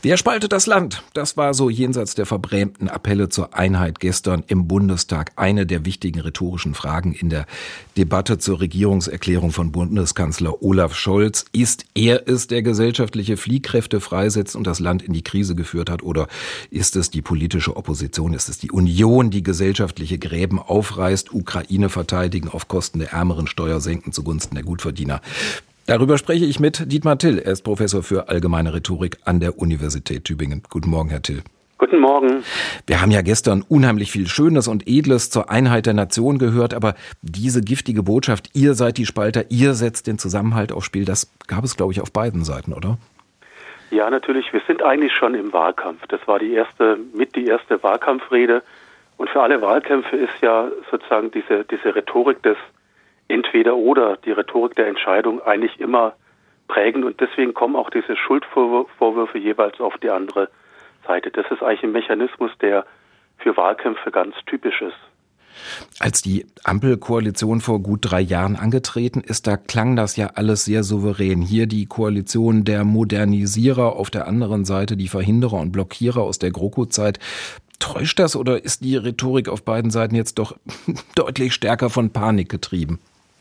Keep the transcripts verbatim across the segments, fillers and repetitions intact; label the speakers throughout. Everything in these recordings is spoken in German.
Speaker 1: Wer spaltet das Land? Das war so jenseits der verbrämten Appelle zur Einheit gestern im Bundestag eine der wichtigen rhetorischen Fragen in der Debatte zur Regierungserklärung von Bundeskanzler Olaf Scholz. Ist er es, der gesellschaftliche Fliehkräfte freisetzt und das Land in die Krise geführt hat? Oder ist es die politische Opposition? Ist es die Union, die gesellschaftliche Gräben aufreißt, Ukraine verteidigen auf Kosten der Ärmeren, Steuer senken zugunsten der Gutverdiener? Darüber spreche ich mit Dietmar Till. Er ist Professor für allgemeine Rhetorik an der Universität Tübingen. Guten Morgen, Herr Till.
Speaker 2: Guten Morgen.
Speaker 1: Wir haben ja gestern unheimlich viel Schönes und Edles zur Einheit der Nation gehört, aber diese giftige Botschaft, ihr seid die Spalter, ihr setzt den Zusammenhalt aufs Spiel, das gab es, glaube ich, auf beiden Seiten, oder?
Speaker 2: Ja, natürlich. Wir sind eigentlich schon im Wahlkampf. Das war die erste, mit die erste Wahlkampfrede. Und für alle Wahlkämpfe ist ja sozusagen diese, diese Rhetorik des Entweder oder, die Rhetorik der Entscheidung eigentlich immer prägend, und deswegen kommen auch diese Schuldvorwürfe jeweils auf die andere Seite. Das ist eigentlich ein Mechanismus, der für Wahlkämpfe ganz typisch ist.
Speaker 1: Als die Ampelkoalition vor gut drei Jahren angetreten ist, da klang das ja alles sehr souverän. Hier die Koalition der Modernisierer, auf der anderen Seite die Verhinderer und Blockierer aus der GroKo-Zeit. Täuscht das oder ist die Rhetorik auf beiden Seiten jetzt doch deutlich stärker von Panik getrieben?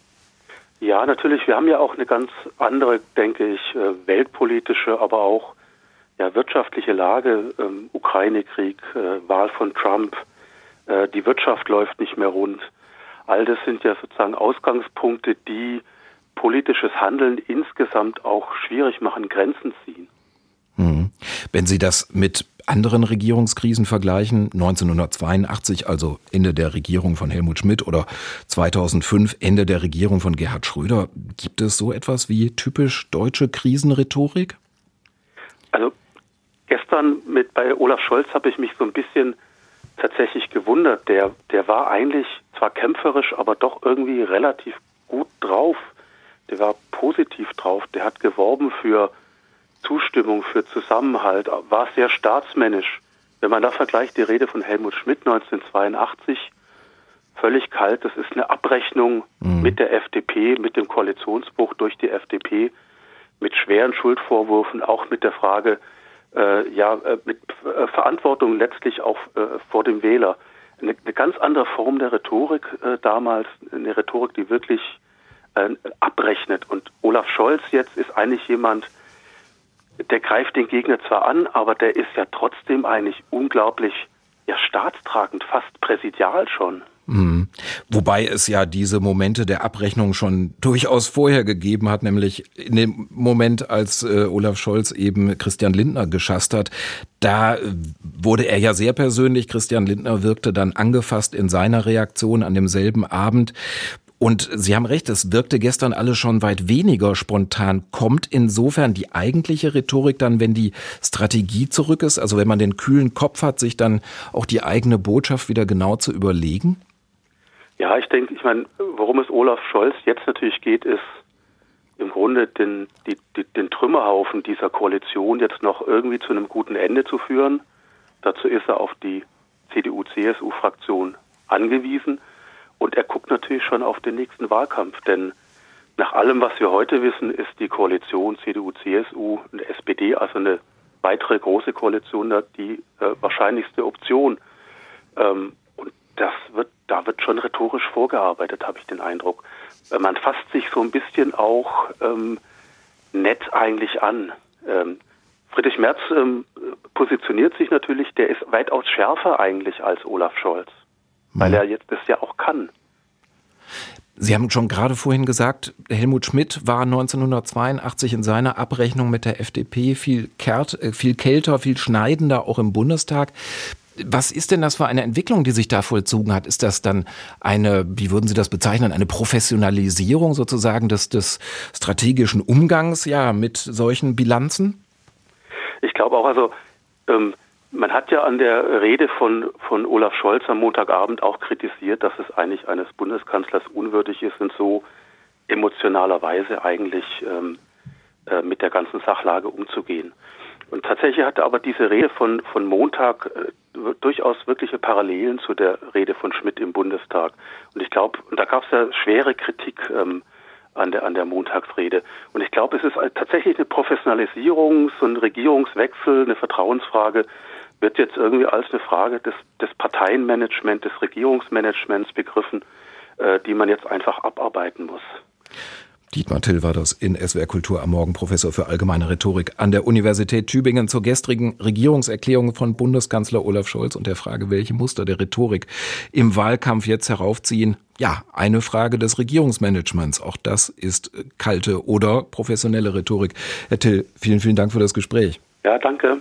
Speaker 2: Ja, natürlich. Wir haben ja auch eine ganz andere, denke ich, weltpolitische, aber auch ja, wirtschaftliche Lage. Ähm, Ukraine-Krieg, äh, Wahl von Trump, äh, die Wirtschaft läuft nicht mehr rund. All das sind ja sozusagen Ausgangspunkte, die politisches Handeln insgesamt auch schwierig machen, Grenzen ziehen.
Speaker 1: Hm. Wenn Sie das mit anderen Regierungskrisen vergleichen, neunzehnhundertzweiundachtzig, also Ende der Regierung von Helmut Schmidt, oder zweitausendfünf, Ende der Regierung von Gerhard Schröder, gibt es so etwas wie typisch deutsche Krisenrhetorik?
Speaker 2: Also gestern mit bei Olaf Scholz habe ich mich so ein bisschen tatsächlich gewundert. Der, der war eigentlich zwar kämpferisch, aber doch irgendwie relativ gut drauf. Der war positiv drauf. Der hat geworben für Zustimmung, für Zusammenhalt, war sehr staatsmännisch. Wenn man da vergleicht, die Rede von Helmut Schmidt neunzehnhundertzweiundachtzig, völlig kalt, das ist eine Abrechnung mhm. mit der F D P, mit dem Koalitionsbruch durch die F D P, mit schweren Schuldvorwürfen, auch mit der Frage, äh, ja, mit äh, Verantwortung letztlich auch äh, vor dem Wähler. Eine, eine ganz andere Form der Rhetorik äh, damals, eine Rhetorik, die wirklich äh, abrechnet. Und Olaf Scholz jetzt ist eigentlich jemand, der greift den Gegner zwar an, aber der ist ja trotzdem eigentlich unglaublich ja, staatstragend, fast präsidial schon.
Speaker 1: Mhm. Wobei es ja diese Momente der Abrechnung schon durchaus vorher gegeben hat, nämlich in dem Moment, als äh, Olaf Scholz eben Christian Lindner geschasst hat. Da wurde er ja sehr persönlich. Christian Lindner wirkte dann angefasst in seiner Reaktion an demselben Abend. Und Sie haben recht, es wirkte gestern alles schon weit weniger spontan. Kommt insofern die eigentliche Rhetorik dann, wenn die Strategie zurück ist? Also wenn man den kühlen Kopf hat, sich dann auch die eigene Botschaft wieder genau zu überlegen?
Speaker 2: Ja, ich denke, ich meine, worum es Olaf Scholz jetzt natürlich geht, ist im Grunde den, die, die, den Trümmerhaufen dieser Koalition jetzt noch irgendwie zu einem guten Ende zu führen. Dazu ist er auf die C D U C S U-Fraktion angewiesen. Und er guckt natürlich schon auf den nächsten Wahlkampf, denn nach allem, was wir heute wissen, ist die Koalition C D U C S U und S P D, also eine weitere große Koalition, die äh, wahrscheinlichste Option. Ähm, und das wird, da wird schon rhetorisch vorgearbeitet, habe ich den Eindruck. Äh, man fasst sich so ein bisschen auch ähm, nett eigentlich an. Ähm, Friedrich Merz ähm, positioniert sich natürlich, der ist weitaus schärfer eigentlich als Olaf Scholz. Weil er jetzt das ja auch kann.
Speaker 1: Sie haben schon gerade vorhin gesagt, Helmut Schmidt war neunzehnhundertzweiundachtzig in seiner Abrechnung mit der F D P viel, kärt, viel kälter, viel schneidender, auch im Bundestag. Was ist denn das für eine Entwicklung, die sich da vollzogen hat? Ist das dann eine, wie würden Sie das bezeichnen, eine Professionalisierung sozusagen des, des strategischen Umgangs ja, mit solchen Bilanzen?
Speaker 2: Ich glaube auch, also ähm, man hat ja an der Rede von, von Olaf Scholz am Montagabend auch kritisiert, dass es eigentlich eines Bundeskanzlers unwürdig ist, in so emotionaler Weise eigentlich ähm, äh, mit der ganzen Sachlage umzugehen. Und tatsächlich hatte aber diese Rede von, von Montag äh, durchaus wirkliche Parallelen zu der Rede von Schmidt im Bundestag. Und ich glaube, und da gab es ja schwere Kritik ähm, an der, an der Montagsrede. Und ich glaube, es ist tatsächlich eine Professionalisierung, so ein Regierungswechsel, eine Vertrauensfrage, wird jetzt irgendwie als eine Frage des, des Parteienmanagements, des Regierungsmanagements begriffen, äh, die man jetzt einfach abarbeiten muss.
Speaker 1: Dietmar Till war das in S W R Kultur am Morgen, Professor für allgemeine Rhetorik an der Universität Tübingen zur gestrigen Regierungserklärung von Bundeskanzler Olaf Scholz und der Frage, welche Muster der Rhetorik im Wahlkampf jetzt heraufziehen. Ja, eine Frage des Regierungsmanagements. Auch das ist kalte oder professionelle Rhetorik. Herr Till, vielen, vielen Dank für das Gespräch.
Speaker 2: Ja, danke.